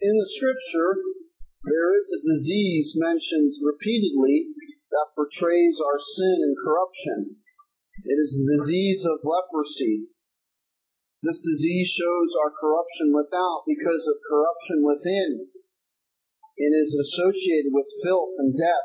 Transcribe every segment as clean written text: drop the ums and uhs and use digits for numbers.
In the Scripture, there is a disease mentioned repeatedly that portrays our sin and corruption. It is the disease of leprosy. This disease shows our corruption without because of corruption within. It is associated with filth and death.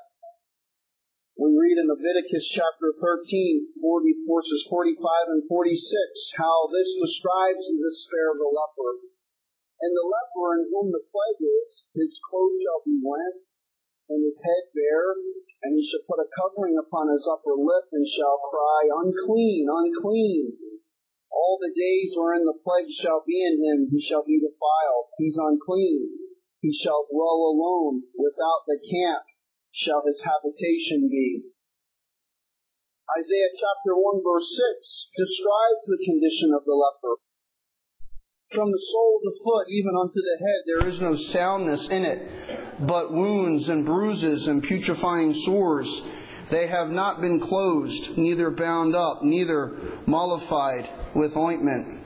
We read in Leviticus chapter 13, verses 45 and 46, how this describes the despair of the leper. And the leper in whom the plague is, his clothes shall be rent, and his head bare, and he shall put a covering upon his upper lip, and shall cry, Unclean, unclean. All the days wherein the plague shall be in him, he shall be defiled. He's unclean. He shall dwell alone. Without the camp shall his habitation be. Isaiah chapter 1 verse 6 describes the condition of the leper. From the sole of the foot even unto the head there is no soundness in it, but wounds and bruises and putrefying sores. They have not been closed, neither bound up, neither mollified with ointment.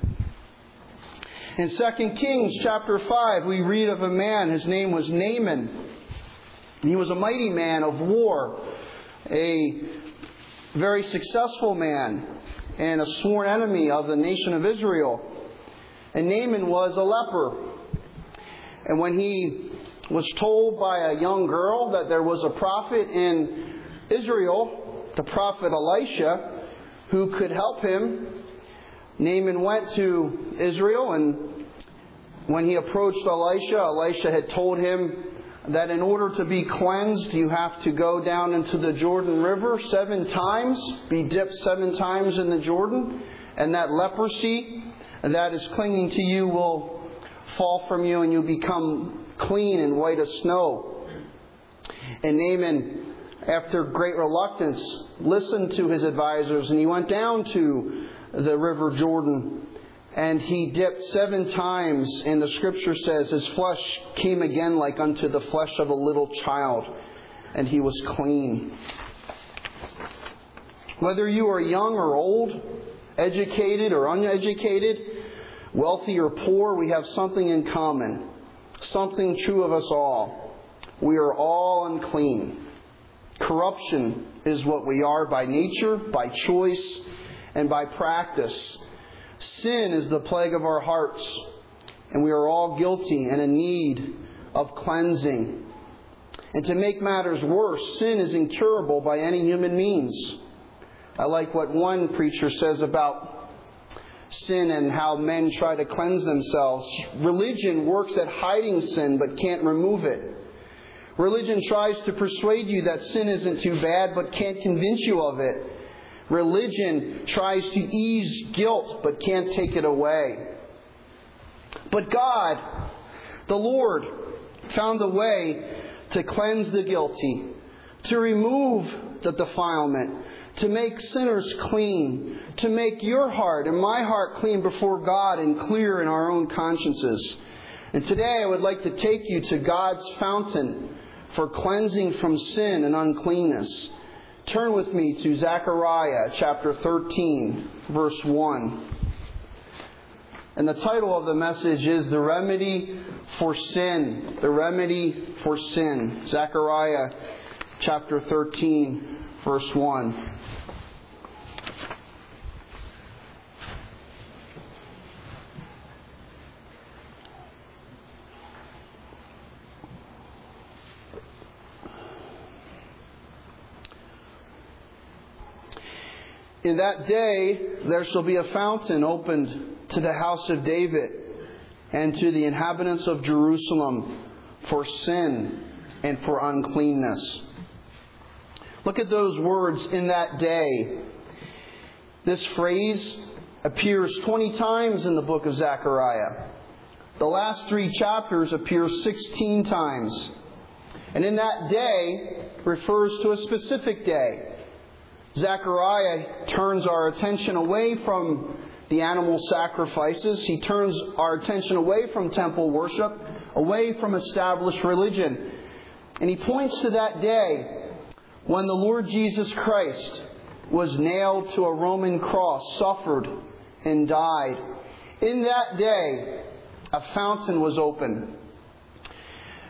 In 2 Kings chapter 5 we read of a man, his name was Naaman. He was a mighty man of war, a very successful man, and a sworn enemy of the nation of Israel. And Naaman was a leper. And when he was told by a young girl that there was a prophet in Israel, the prophet Elisha, who could help him, Naaman went to Israel, and when he approached Elisha, Elisha had told him that in order to be cleansed, you have to go down into the Jordan River 7 times, be dipped 7 times in the Jordan, and that leprosy that is clinging to you will fall from you and you become clean and white as snow. And Naaman, after great reluctance, listened to his advisors, and he went down to the river Jordan, and he dipped 7 times, and the Scripture says his flesh came again like unto the flesh of a little child, and he was clean. Whether you are young or old, educated or uneducated, wealthy or poor, we have something in common. Something true of us all. We are all unclean. Corruption is what we are by nature, by choice, and by practice. Sin is the plague of our hearts, and we are all guilty and in need of cleansing. And to make matters worse, sin is incurable by any human means. I like what one preacher says about sin and how men try to cleanse themselves. Religion works at hiding sin but can't remove it. Religion tries to persuade you that sin isn't too bad but can't convince you of it. Religion tries to ease guilt but can't take it away. But God, the Lord, found a way to cleanse the guilty, to remove the defilement, to make sinners clean, to make your heart and my heart clean before God and clear in our own consciences. And today I would like to take you to God's fountain for cleansing from sin and uncleanness. Turn with me to Zechariah chapter 13, verse 1. And the title of the message is The Remedy for Sin. The Remedy for Sin. Zechariah chapter 13, verse 1. In that day there shall be a fountain opened to the house of David and to the inhabitants of Jerusalem for sin and for uncleanness. Look at those words, in that day. This phrase appears 20 times in the book of Zechariah. The last 3 chapters appear 16 times. And in that day refers to a specific day. Zechariah turns our attention away from the animal sacrifices. He turns our attention away from temple worship, away from established religion. And he points to that day when the Lord Jesus Christ was nailed to a Roman cross, suffered, and died. In that day, a fountain was opened.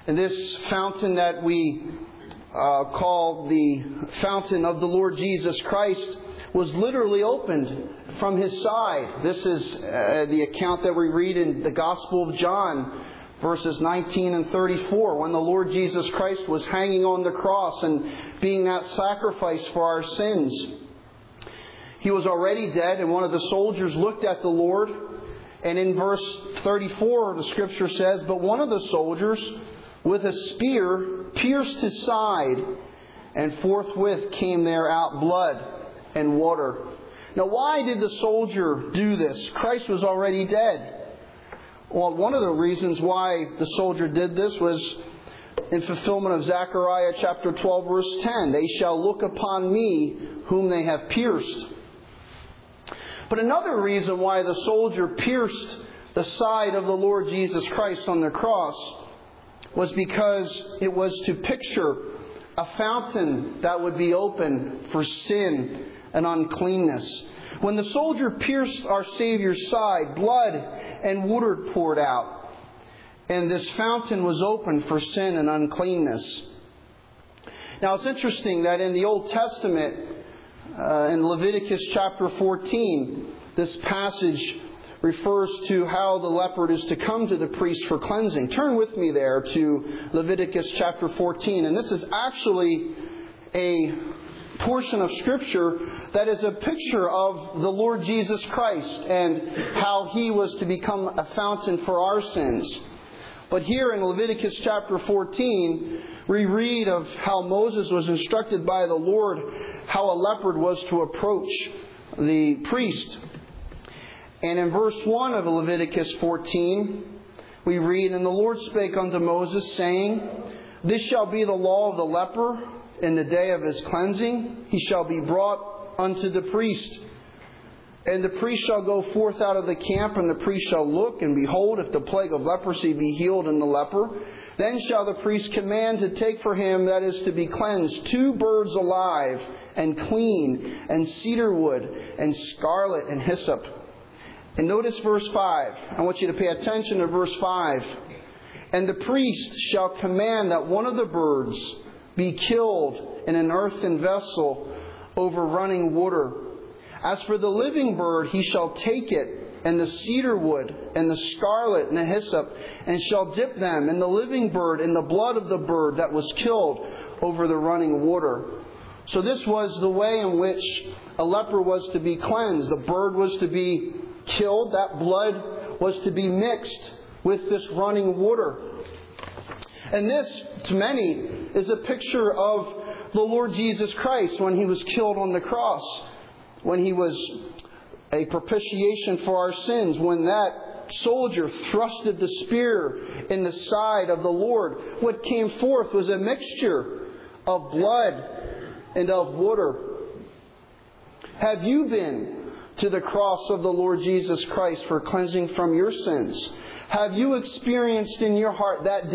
And this fountain that we call the fountain of the Lord Jesus Christ was literally opened from His side. This is the account that we read in the Gospel of John, verses 19 and 34, when the Lord Jesus Christ was hanging on the cross and being that sacrifice for our sins. He was already dead, and one of the soldiers looked at the Lord, and in verse 34 the Scripture says, "But one of the soldiers with a spear pierced His side, and forthwith came there out blood and water." Now, why did the soldier do this? Christ was already dead. Well, one of the reasons why the soldier did this was in fulfillment of Zechariah chapter 12, verse 10. "They shall look upon me whom they have pierced." But another reason why the soldier pierced the side of the Lord Jesus Christ on the cross was because it was to picture a fountain that would be open for sin and uncleanness. When the soldier pierced our Savior's side, blood and water poured out, and this fountain was open for sin and uncleanness. Now, it's interesting that in the Old Testament, in Leviticus chapter 14, this passage refers to how the leper is to come to the priest for cleansing. Turn with me there to Leviticus chapter 14. And this is actually a portion of Scripture that is a picture of the Lord Jesus Christ and how He was to become a fountain for our sins. But here in Leviticus chapter 14, we read of how Moses was instructed by the Lord how a leper was to approach the priest. And in verse 1 of Leviticus 14, we read, "And the Lord spake unto Moses, saying, This shall be the law of the leper in the day of his cleansing. He shall be brought unto the priest. And the priest shall go forth out of the camp, and the priest shall look, and behold, if the plague of leprosy be healed in the leper, then shall the priest command to take for him that is to be cleansed 2 birds alive and clean, and cedar wood, and scarlet, and hyssop." And notice verse 5. I want you to pay attention to verse 5. "And the priest shall command that one of the birds be killed in an earthen vessel over running water. As for the living bird, he shall take it, and the cedar wood, and the scarlet, and the hyssop, and shall dip them, and the living bird, in the blood of the bird that was killed over the running water." So this was the way in which a leper was to be cleansed. The bird was to be killed. That blood was to be mixed with this running water. And this, to many, is a picture of the Lord Jesus Christ when He was killed on the cross, when He was a propitiation for our sins, when that soldier thrusted the spear in the side of the Lord. What came forth was a mixture of blood and of water. Have you been to the cross of the Lord Jesus Christ for cleansing from your sins? Have you experienced in your heart that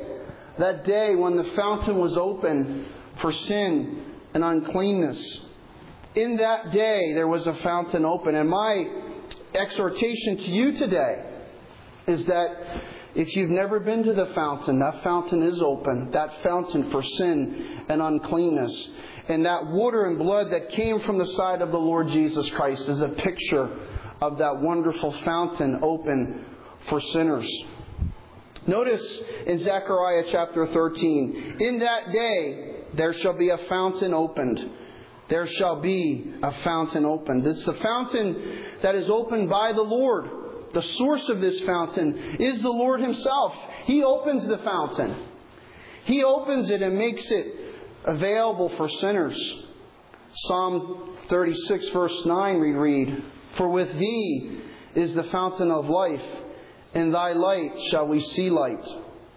day when the fountain was open for sin and uncleanness? In that day there was a fountain open. And my exhortation to you today is that if you've never been to the fountain, that fountain is open. That fountain for sin and uncleanness. And that water and blood that came from the side of the Lord Jesus Christ is a picture of that wonderful fountain open for sinners. Notice in Zechariah chapter 13, "In that day there shall be a fountain opened." There shall be a fountain opened. It's the fountain that is opened by the Lord. The source of this fountain is the Lord Himself. He opens the fountain. He opens it and makes it available for sinners. Psalm 36 verse 9 we read, "For with Thee is the fountain of life. In Thy light shall we see light."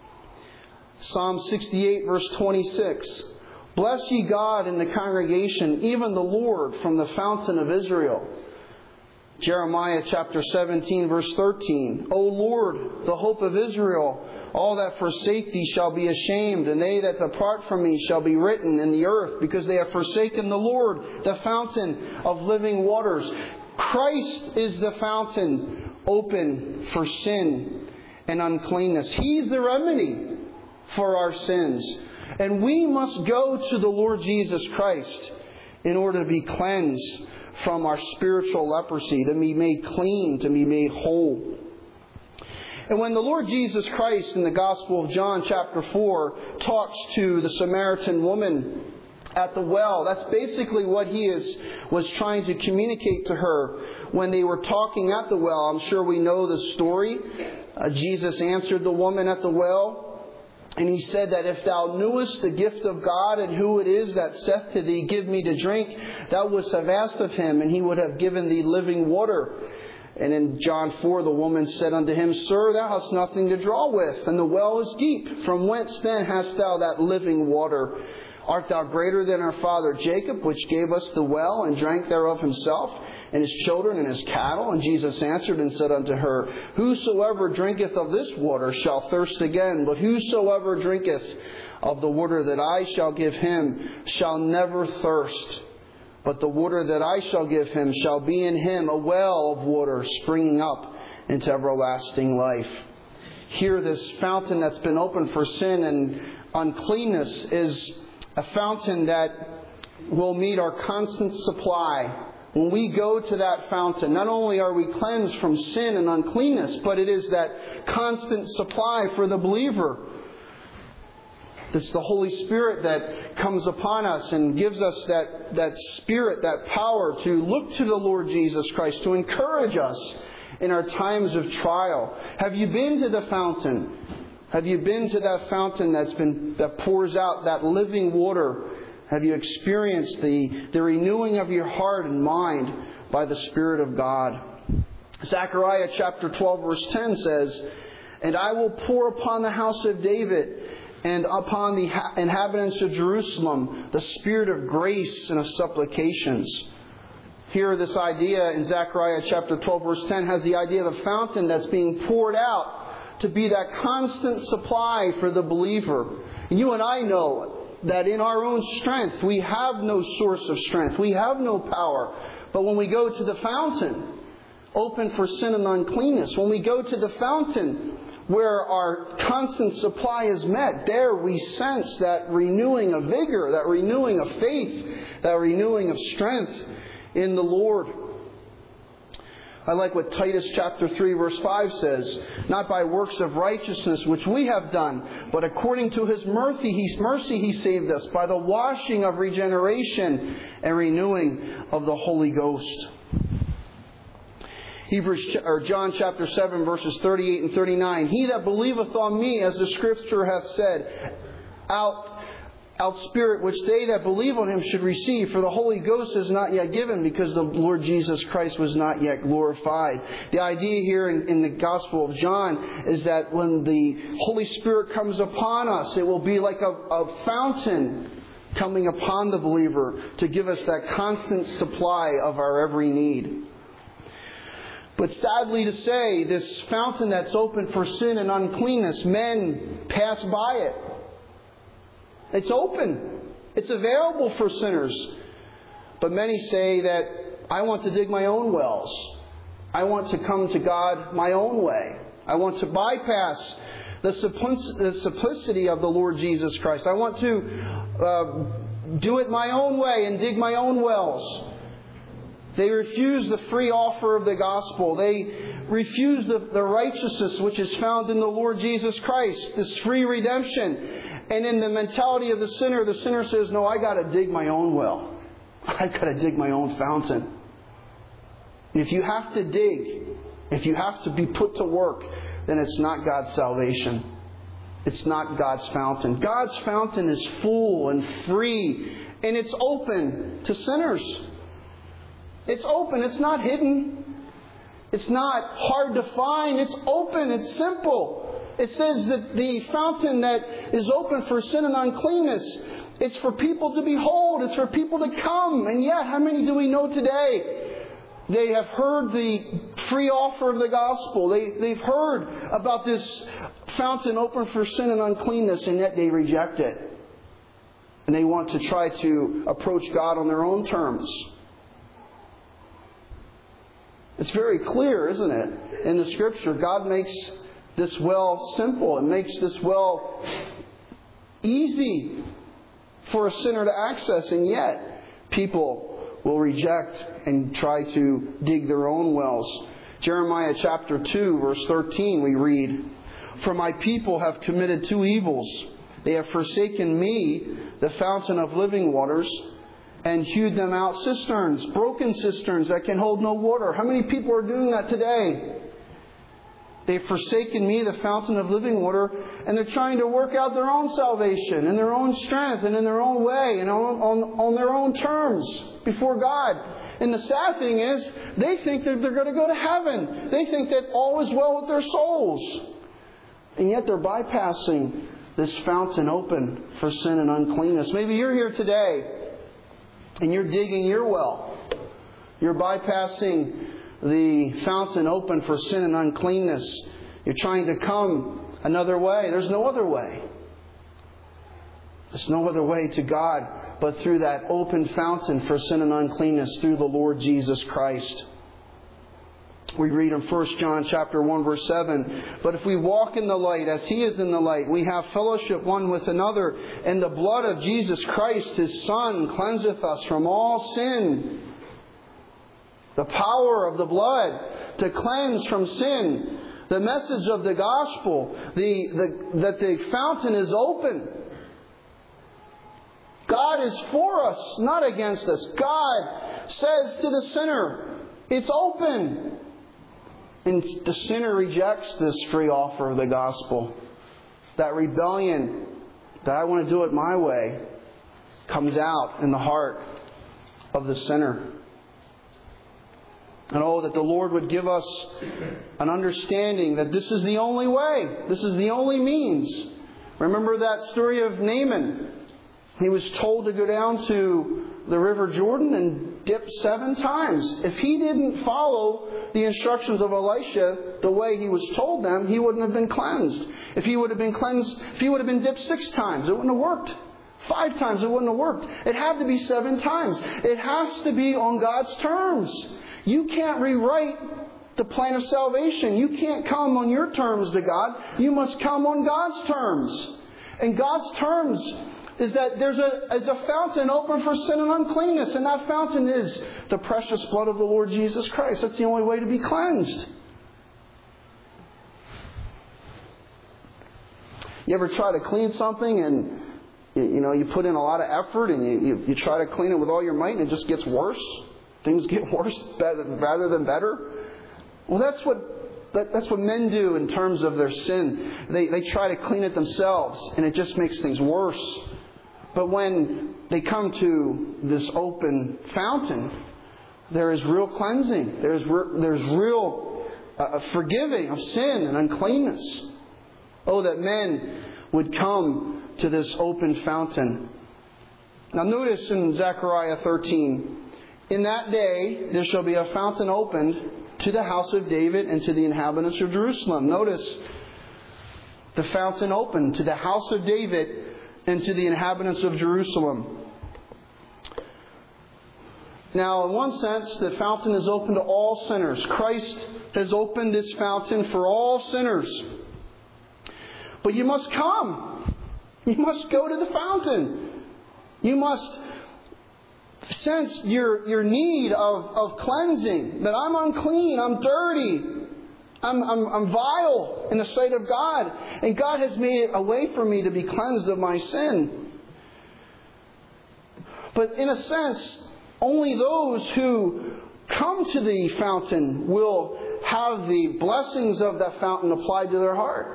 Psalm 68 verse 26, "Bless ye God in the congregation, even the Lord from the fountain of Israel." Jeremiah chapter 17 verse 13, "O Lord, the hope of Israel, all that forsake Thee shall be ashamed, and they that depart from Me shall be written in the earth, because they have forsaken the Lord, the fountain of living waters." Christ is the fountain open for sin and uncleanness. He's the remedy for our sins. And we must go to the Lord Jesus Christ in order to be cleansed from our spiritual leprosy, to be made clean, to be made whole. And when the Lord Jesus Christ in the Gospel of John chapter 4 talks to the Samaritan woman at the well, that's basically what He was trying to communicate to her when they were talking at the well. I'm sure we know the story. Jesus answered the woman at the well, and He said that if thou knewest the gift of God and who it is that saith to thee, give me to drink, thou wouldst have asked of Him, and He would have given thee living water. And in John 4, the woman said unto Him, Sir, thou hast nothing to draw with, and the well is deep. From whence then hast thou that living water? Art thou greater than our father Jacob, which gave us the well, and drank thereof himself, and his children, and his cattle? And Jesus answered and said unto her, Whosoever drinketh of this water shall thirst again, but whosoever drinketh of the water that I shall give him shall never thirst. But the water that I shall give him shall be in him a well of water springing up into everlasting life. Here, this fountain that's been opened for sin and uncleanness is a fountain that will meet our constant supply. When we go to that fountain, not only are we cleansed from sin and uncleanness, but it is that constant supply for the believer. It's the Holy Spirit that comes upon us and gives us that spirit, that power to look to the Lord Jesus Christ, to encourage us in our times of trial. Have you been to the fountain? Have you been to that fountain that pours out that living water? Have you experienced the renewing of your heart and mind by the Spirit of God? Zechariah chapter 12 verse 10 says, And I will pour upon the house of David and upon the inhabitants of Jerusalem the spirit of grace and of supplications. Here, this idea in Zechariah chapter 12 verse 10 has the idea of a fountain that's being poured out to be that constant supply for the believer. And you and I know that in our own strength, we have no source of strength. We have no power. But when we go to the fountain, open for sin and uncleanness, when we go to the fountain where our constant supply is met, there we sense that renewing of vigor, that renewing of faith, that renewing of strength in the Lord. I like what Titus chapter 3 verse 5 says, Not by works of righteousness which we have done, but according to His mercy He saved us by the washing of regeneration and renewing of the Holy Ghost. John chapter 7 verses 38 and 39. He that believeth on me, as the Scripture hath said, out spirit which they that believe on Him should receive. For the Holy Ghost is not yet given, because the Lord Jesus Christ was not yet glorified. The idea here in the Gospel of John is that when the Holy Spirit comes upon us, it will be like a fountain coming upon the believer to give us that constant supply of our every need. But sadly to say, this fountain that's open for sin and uncleanness, men pass by it. It's open. It's available for sinners. But many say that I want to dig my own wells. I want to come to God my own way. I want to bypass the simplicity of the Lord Jesus Christ. I want to do it my own way and dig my own wells. They refuse the free offer of the gospel. They refuse the righteousness which is found in the Lord Jesus Christ, this free redemption. And in the mentality of the sinner says, no, I got to dig my own well. I got to dig my own fountain. And if you have to dig, if you have to be put to work, then it's not God's salvation. It's not God's fountain. God's fountain is full and free, and it's open to sinners. It's open. It's not hidden. It's not hard to find. It's open. It's simple. It says that the fountain that is open for sin and uncleanness, it's for people to behold. It's for people to come. And yet, how many do we know today? They have heard the free offer of the gospel. They've heard about this fountain open for sin and uncleanness, and yet they reject it. And they want to try to approach God on their own terms. It's very clear, isn't it? In the Scripture, God makes this well simple. It makes this well easy for a sinner to access, and yet people will reject and try to dig their own wells. Jeremiah chapter 2, verse 13, we read, "For my people have committed two evils. They have forsaken me, the fountain of living waters, and hewed them out cisterns, broken cisterns that can hold no water." How many people are doing that today? They've forsaken me, the fountain of living water, and they're trying to work out their own salvation in their own strength and in their own way and on their own terms before God. And the sad thing is, they think that they're going to go to heaven. They think that all is well with their souls. And yet they're bypassing this fountain open for sin and uncleanness. Maybe you're here today and you're digging your well. You're bypassing the fountain open for sin and uncleanness. You're trying to come another way. There's no other way. There's no other way to God but through that open fountain for sin and uncleanness through the Lord Jesus Christ. We read in 1 John chapter 1 verse 7, "But if we walk in the light as He is in the light, we have fellowship one with another, and the blood of Jesus Christ, His Son, cleanseth us from all sin." The power of the blood to cleanse from sin. The message of the gospel, that the fountain is open. God is for us, not against us. God says to the sinner, it's open. And the sinner rejects this free offer of the gospel. That rebellion, that I want to do it my way, comes out in the heart of the sinner. And oh, that the Lord would give us an understanding that this is the only way. This is the only means. Remember that story of Naaman? He was told to go down to the River Jordan and dip 7 times. If he didn't follow the instructions of Elisha the way he was told them, he wouldn't have been cleansed. If he would have been cleansed, if he would have been dipped 6 times, it wouldn't have worked. 5 times, it wouldn't have worked. It had to be 7 times. It has to be on God's terms. You can't rewrite the plan of salvation. You can't come on your terms to God. You must come on God's terms. And God's terms is that there's a fountain open for sin and uncleanness. And that fountain is the precious blood of the Lord Jesus Christ. That's the only way to be cleansed. You ever try to clean something and you put in a lot of effort and you try to clean it with all your might and it just gets worse? Things get worse rather than better? Well, that's what men do in terms of their sin. They try to clean it themselves and it just makes things worse. But when they come to this open fountain, there is real cleansing. There's real forgiving of sin and uncleanness. Oh, that men would come to this open fountain. Now notice in Zechariah 13, "In that day there shall be a fountain opened to the house of David and to the inhabitants of Jerusalem." Notice the fountain opened to the house of David and to the inhabitants of Jerusalem. Now, in one sense, the fountain is open to all sinners. Christ has opened this fountain for all sinners. But you must come. You must go to the fountain. You must sense your need of cleansing. That I'm unclean, I'm dirty, I'm vile in the sight of God. And God has made a way for me to be cleansed of my sin. But in a sense, only those who come to the fountain will have the blessings of that fountain applied to their heart.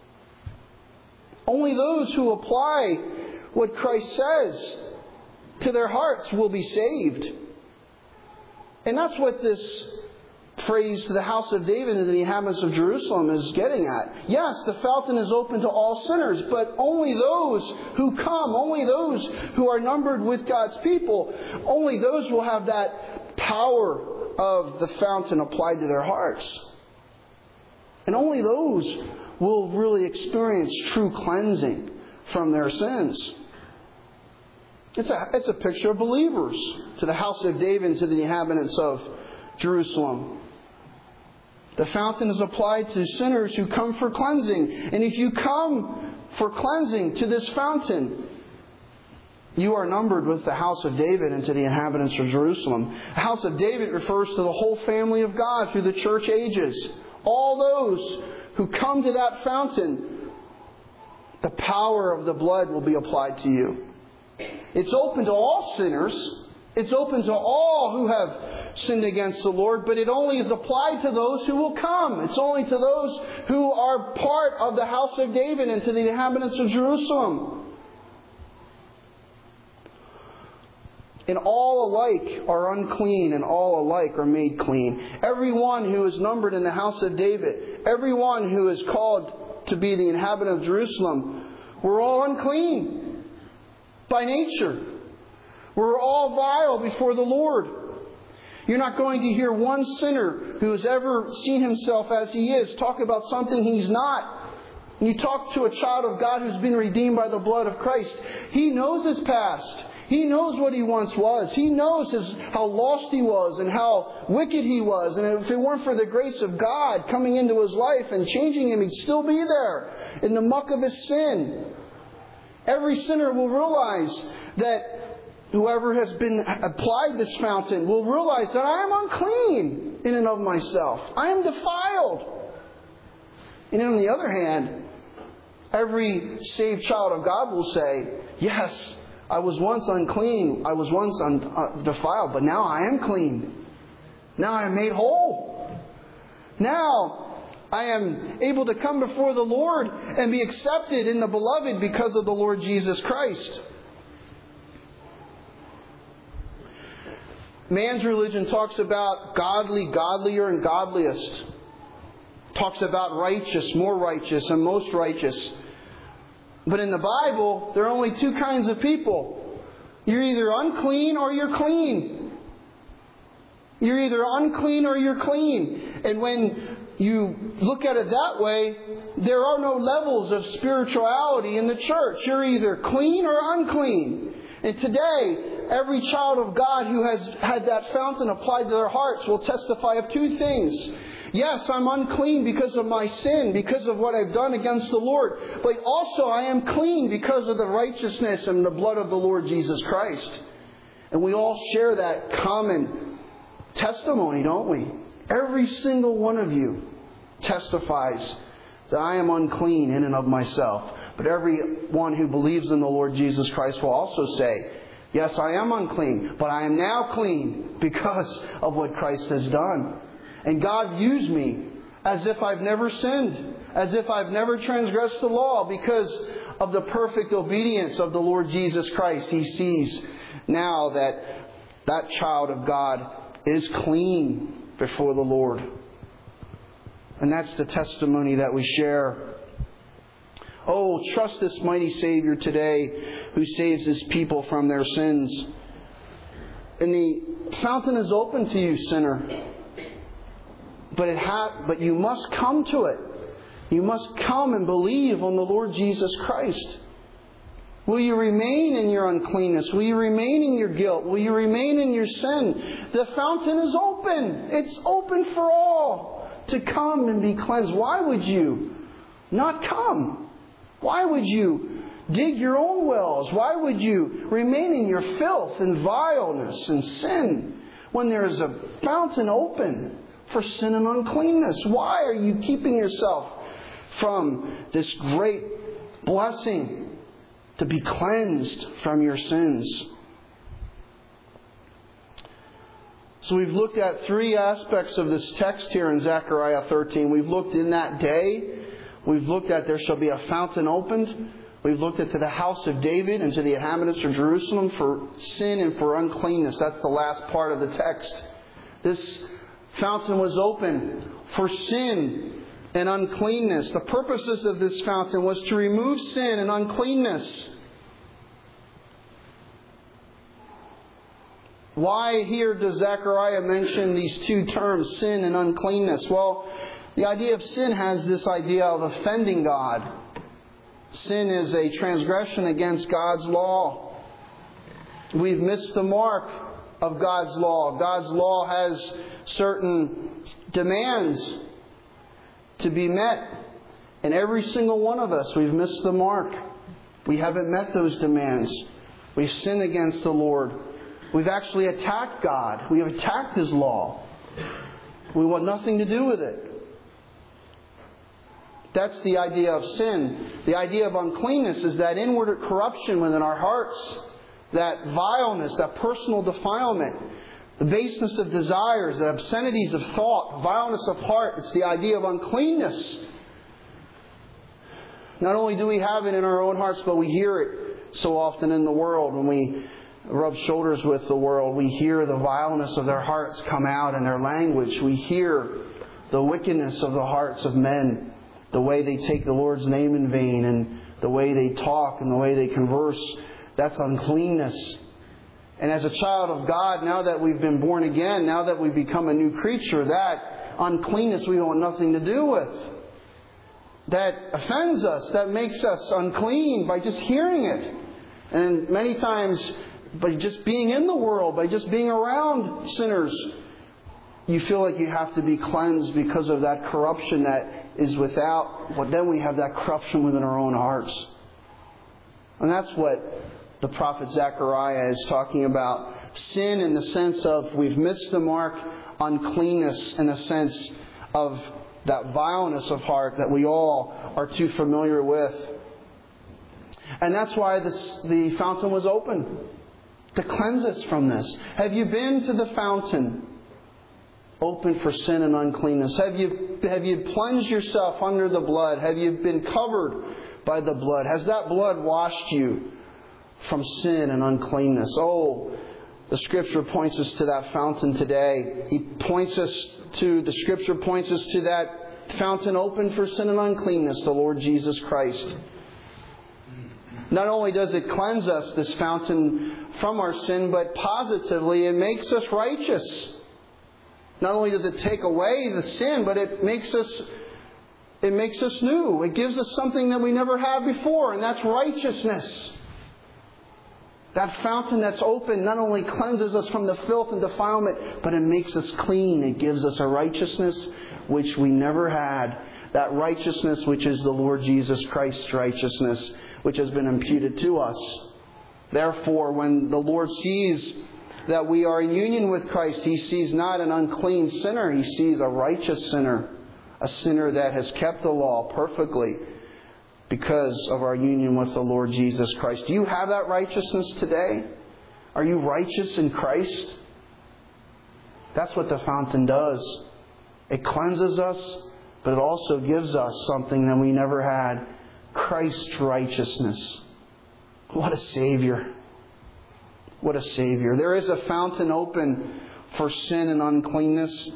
Only those who apply what Christ says to their hearts will be saved. And that's what this phrase, to the house of David and the inhabitants of Jerusalem, is getting at. Yes, the fountain is open to all sinners, but only those who come, only those who are numbered with God's people, only those will have that power of the fountain applied to their hearts. And only those will really experience true cleansing from their sins. It's a picture of believers, to the house of David and to the inhabitants of Jerusalem. The fountain is applied to sinners who come for cleansing. And if you come for cleansing to this fountain. You are numbered with the house of David and to the inhabitants of Jerusalem. The house of David refers to the whole family of God through the church ages. All those who come to that fountain, the power of the blood will be applied to you. It's open to all sinners. It's open to all who have sinned against the Lord, but it only is applied to those who will come. It's only to those who are part of the house of David and to the inhabitants of Jerusalem. And all alike are unclean, and all alike are made clean. Everyone who is numbered in the house of David, everyone who is called to be the inhabitant of Jerusalem, we're all unclean by nature. We're all vile before the Lord. You're not going to hear one sinner who has ever seen himself as he is talk about something he's not. When you talk to a child of God who's been redeemed by the blood of Christ, he knows his past. He knows what he once was. He knows how lost he was and how wicked he was. And if it weren't for the grace of God coming into his life and changing him, he'd still be there in the muck of his sin. Every sinner will realize that whoever has been applied this fountain will realize that I am unclean in and of myself. I am defiled. And on the other hand, every saved child of God will say, yes, I was once unclean. I was once defiled, but now I am clean. Now I am made whole. Now I am able to come before the Lord and be accepted in the beloved because of the Lord Jesus Christ. Man's religion talks about godly, godlier, and godliest. Talks about righteous, more righteous, and most righteous. But in the Bible, there are only two kinds of people. You're either unclean or you're clean. You're either unclean or you're clean. And when you look at it that way, there are no levels of spirituality in the church. You're either clean or unclean. And today, every child of God who has had that fountain applied to their hearts will testify of two things. Yes, I'm unclean because of my sin, because of what I've done against the Lord. But also I am clean because of the righteousness and the blood of the Lord Jesus Christ. And we all share that common testimony, don't we? Every single one of you testifies that I am unclean in and of myself. But everyone who believes in the Lord Jesus Christ will also say, yes, I am unclean, but I am now clean because of what Christ has done. And God views me as if I've never sinned, as if I've never transgressed the law because of the perfect obedience of the Lord Jesus Christ. He sees now that that child of God is clean before the Lord. And that's the testimony that we share. Oh, trust this mighty Savior today who saves His people from their sins. And the fountain is open to you, sinner. But you must come to it. You must come and believe on the Lord Jesus Christ. Will you remain in your uncleanness? Will you remain in your guilt? Will you remain in your sin? The fountain is open. It's open for all to come and be cleansed. Why would you not come? Why would you dig your own wells? Why would you remain in your filth and vileness and sin when there is a fountain open for sin and uncleanness? Why are you keeping yourself from this great blessing to be cleansed from your sins? So we've looked at three aspects of this text here in Zechariah 13. We've looked in that day. We've looked at there shall be a fountain opened. We've looked at to the house of David and to the inhabitants of Jerusalem for sin and for uncleanness. That's the last part of the text. This fountain was open for sin and uncleanness. The purposes of this fountain was to remove sin and uncleanness. Why here does Zechariah mention these two terms, sin and uncleanness? Well, the idea of sin has this idea of offending God. Sin is a transgression against God's law. We've missed the mark of God's law. God's law has certain demands to be met. And every single one of us, we've missed the mark. We haven't met those demands. We've sinned against the Lord. We've actually attacked God. We have attacked His law. We want nothing to do with it. That's the idea of sin. The idea of uncleanness is that inward corruption within our hearts, that vileness, that personal defilement, the baseness of desires, the obscenities of thought, vileness of heart. It's the idea of uncleanness. Not only do we have it in our own hearts, but we hear it so often in the world. When we rub shoulders with the world, we hear the vileness of their hearts come out in their language. We hear the wickedness of the hearts of men, the way they take the Lord's name in vain, and the way they talk and the way they converse. That's uncleanness. And as a child of God, now that we've been born again, now that we've become a new creature, that uncleanness we want nothing to do with. That offends us, that makes us unclean by just hearing it. And many times, by just being in the world, by just being around sinners, you feel like you have to be cleansed because of that corruption that is without. But then we have that corruption within our own hearts. And that's what the prophet Zechariah is talking about. Sin in the sense of we've missed the mark. Uncleanness in the sense of that vileness of heart that we all are too familiar with. And that's why the fountain was open. To cleanse us from this. Have you been to the fountain open for sin and uncleanness? Have you plunged yourself under the blood? Have you been covered by the blood? Has that blood washed you from sin and uncleanness? Oh, the Scripture points us to that fountain today. The Scripture points us to that fountain open for sin and uncleanness, the Lord Jesus Christ. Not only does it cleanse us, this fountain, from our sin, but positively it makes us righteous. Not only does it take away the sin, but it makes us new. It gives us something that we never had before, and that's righteousness. That fountain that's open not only cleanses us from the filth and defilement, but it makes us clean. It gives us a righteousness which we never had. That righteousness which is the Lord Jesus Christ's righteousness, which has been imputed to us. Therefore, when the Lord sees that we are in union with Christ, He sees not an unclean sinner. He sees a righteous sinner. A sinner that has kept the law perfectly because of our union with the Lord Jesus Christ. Do you have that righteousness today? Are you righteous in Christ? That's what the fountain does. It cleanses us, but it also gives us something that we never had. Christ's righteousness. What a Savior. What a Savior. There is a fountain open for sin and uncleanness.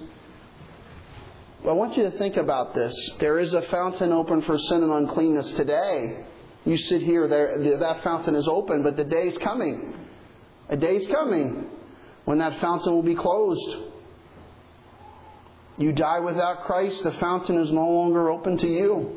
I want you to think about this. There is a fountain open for sin and uncleanness today. You sit here, that fountain is open, but the day is coming. A day is coming when that fountain will be closed. You die without Christ, the fountain is no longer open to you.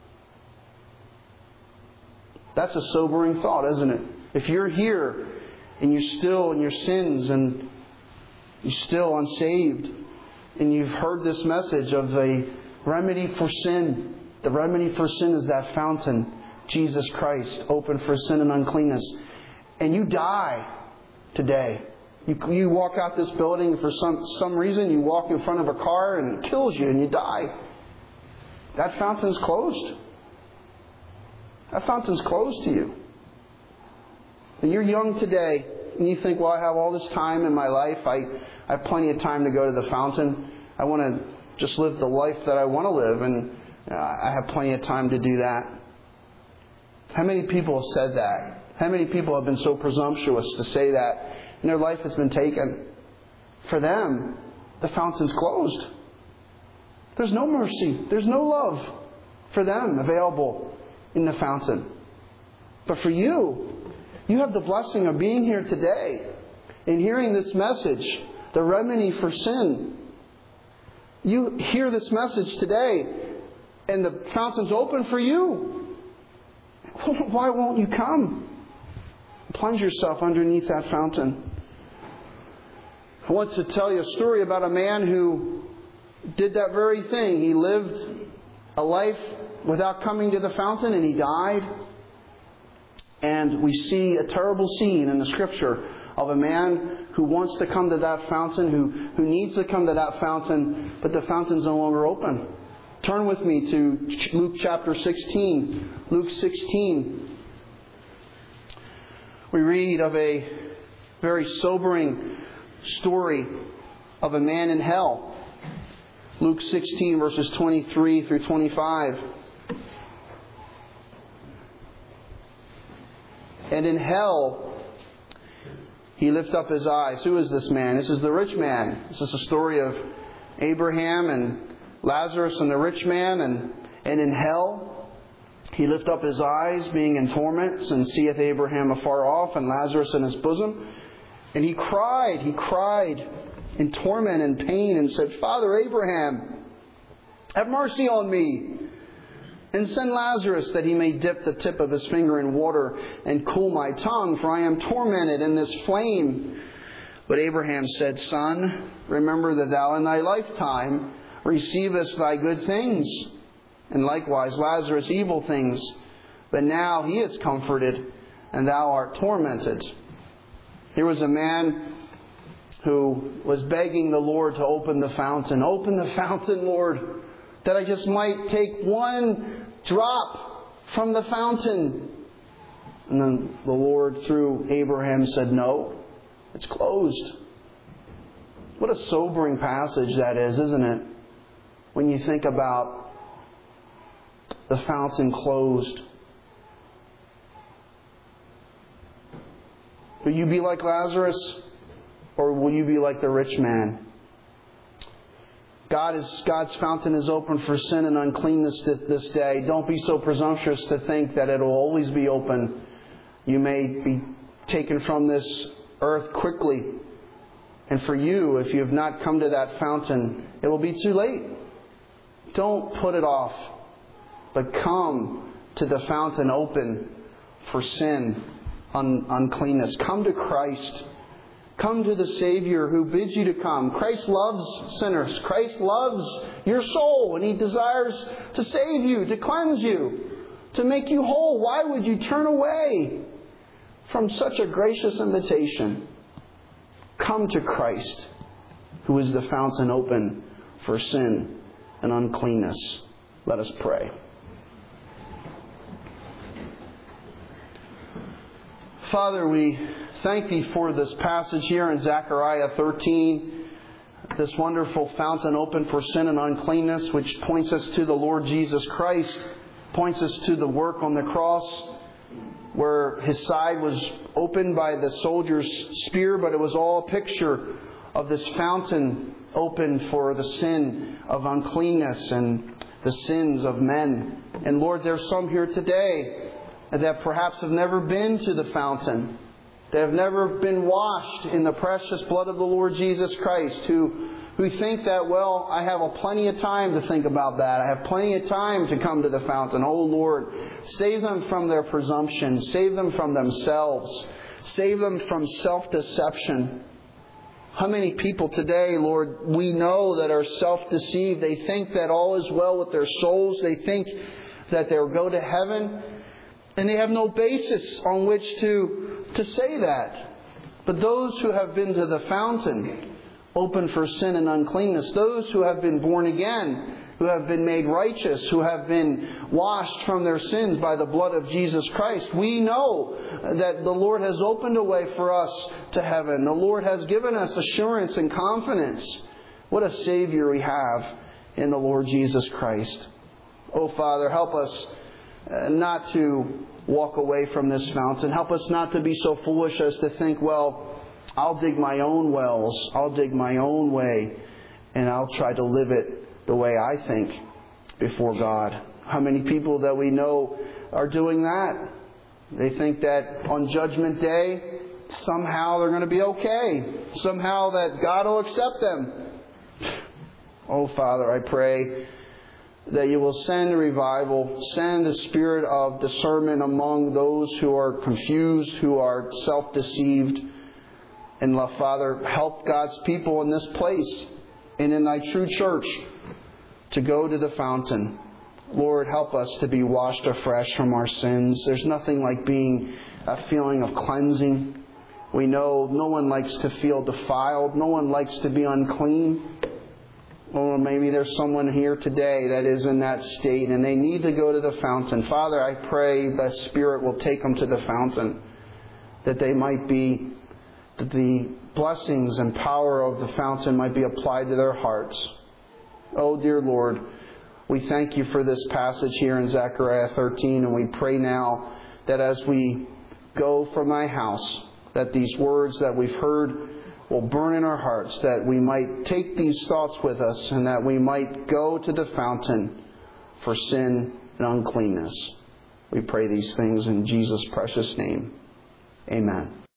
That's a sobering thought, isn't it? If you're here and you're still in your sins and you're still unsaved, and you've heard this message of the remedy for sin. The remedy for sin is that fountain, Jesus Christ, open for sin and uncleanness. And you die today. You walk out this building for some reason, you walk in front of a car and it kills you and you die. That fountain's closed. That fountain's closed to you. And you're young today and you think, well, I have all this time in my life. I have plenty of time to go to the fountain. I want to just live the life that I want to live, and I have plenty of time to do that. How many people have said that? How many people have been so presumptuous to say that, and their life has been taken? For them, the fountain's closed. There's no mercy. There's no love for them available in the fountain. But for you, you have the blessing of being here today and hearing this message, the remedy for sin. You hear this message today and the fountain's open for you. Why won't you come? Plunge yourself underneath that fountain. I want to tell you a story about a man who did that very thing. He lived a life without coming to the fountain, and he died. And we see a terrible scene in the Scripture of a man who wants to come to that fountain, who needs to come to that fountain, but the fountain's no longer open. Turn with me to Luke chapter 16. Luke 16. We read of a very sobering story of a man in hell. Luke 16 verses 23 through 25. And in hell, he lifted up his eyes. Who is this man? This is the rich man. This is the story of Abraham and Lazarus and the rich man. And in hell, he lifted up his eyes, being in torments, and seeth Abraham afar off, and Lazarus in his bosom. And he cried in torment and pain, and said, Father Abraham, have mercy on me, and send Lazarus that he may dip the tip of his finger in water and cool my tongue, for I am tormented in this flame. But Abraham said, Son, remember that thou in thy lifetime receivest thy good things, and likewise Lazarus evil things. But now he is comforted, and thou art tormented. Here was a man who was begging the Lord to open the fountain. Open the fountain, Lord, that I just might take one drop from the fountain. And then the Lord, through Abraham, said, no, it's closed. What a sobering passage that is, isn't it? When you think about the fountain closed. Will you be like Lazarus, or will you be like the rich man? God's fountain is open for sin and uncleanness this day. Don't be so presumptuous to think that it will always be open. You may be taken from this earth quickly. And for you, if you have not come to that fountain, it will be too late. Don't put it off, but come to the fountain open for sin, uncleanness. Come to Christ. Come to the Savior who bids you to come. Christ loves sinners. Christ loves your soul, and He desires to save you, to cleanse you, to make you whole. Why would you turn away from such a gracious invitation? Come to Christ, who is the fountain open for sin and uncleanness. Let us pray. Father, we thank Thee for this passage here in Zechariah 13, this wonderful fountain open for sin and uncleanness, which points us to the Lord Jesus Christ, points us to the work on the cross, where His side was opened by the soldier's spear, but it was all a picture of this fountain open for the sin of uncleanness and the sins of men. And Lord, there's some here today that perhaps have never been to the fountain. They have never been washed in the precious blood of the Lord Jesus Christ, who think that, well, I have plenty of time to think about that. I have plenty of time to come to the fountain. Oh Lord, save them from their presumption. Save them from themselves. Save them from self-deception. How many people today, Lord, we know that are self-deceived. They think that all is well with their souls. They think that they'll go to heaven. And they have no basis on which to say that. But those who have been to the fountain, open for sin and uncleanness, those who have been born again, who have been made righteous, who have been washed from their sins by the blood of Jesus Christ, we know that the Lord has opened a way for us to heaven. The Lord has given us assurance and confidence. What a Savior we have in the Lord Jesus Christ. Oh, Father, help us not to walk away from this fountain. Help us not to be so foolish as to think, well, I'll dig my own wells. I'll dig my own way. And I'll try to live it the way I think before God. How many people that we know are doing that? They think that on Judgment Day, somehow they're going to be okay. Somehow that God will accept them. Oh, Father, I pray that You will send a revival, send a spirit of discernment among those who are confused, who are self-deceived. And, Father, help God's people in this place and in Thy true church to go to the fountain. Lord, help us to be washed afresh from our sins. There's nothing like being a feeling of cleansing. We know no one likes to feel defiled. No one likes to be unclean. Or maybe there's someone here today that is in that state and they need to go to the fountain. Father, I pray that Spirit will take them to the fountain, that they might be, that the blessings and power of the fountain might be applied to their hearts. Oh, dear Lord, we thank You for this passage here in Zechariah 13, and we pray now that as we go from Thy house, that these words that we've heard will burn in our hearts, that we might take these thoughts with us, and that we might go to the fountain for sin and uncleanness. We pray these things in Jesus' precious name. Amen.